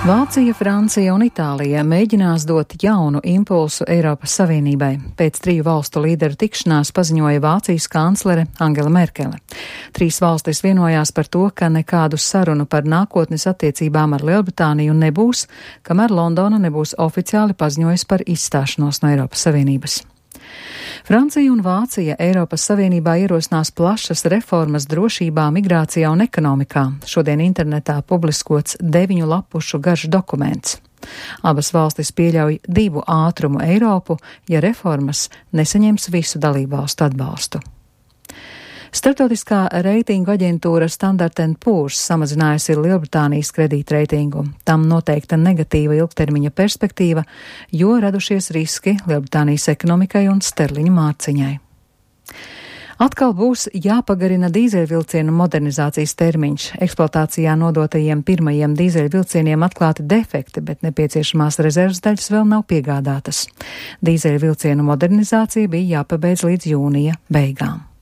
Vācija, Francija un Itālija mēģinās dot jaunu impulsu Eiropas Savienībai. Pēc 3 valstu līderu tikšanās paziņoja Vācijas kanclere Angela Merkele. 3 valstis vienojās par to, ka nekādu sarunu par nākotnes attiecībām ar Lielbritāniju nebūs, kamēr Londona nebūs oficiāli paziņojusi par izstāšanos no Eiropas Savienības. Francija un Vācija Eiropas Savienībā ierosinās plašas reformas drošībā, migrācijā un ekonomikā. Šodien internetā publiskots 9 lapušu garš dokuments. Abas valstis pieļauj 2 ātrumu Eiropu, ja reformas nesaņems visu dalībvalstu atbalstu. Starptautiskā reitingu aģentūra Standard & Poor's samazinājusi Lielbritānijas kredītreitingu. Tam noteikta negatīva ilgtermiņa perspektīva, jo radušies riski Lielbritānijas ekonomikai un sterliņu mārciņai. Atkal būs jāpagarina dīzeļvilcienu modernizācijas termiņš. Eksploatācijā nodotajiem pirmajiem dīzeļvilcieniem atklāti defekti, bet nepieciešamās rezerves daļas vēl nav piegādātas. Dīzeļvilcienu modernizācija bija jāpabeidz līdz jūnija beigām.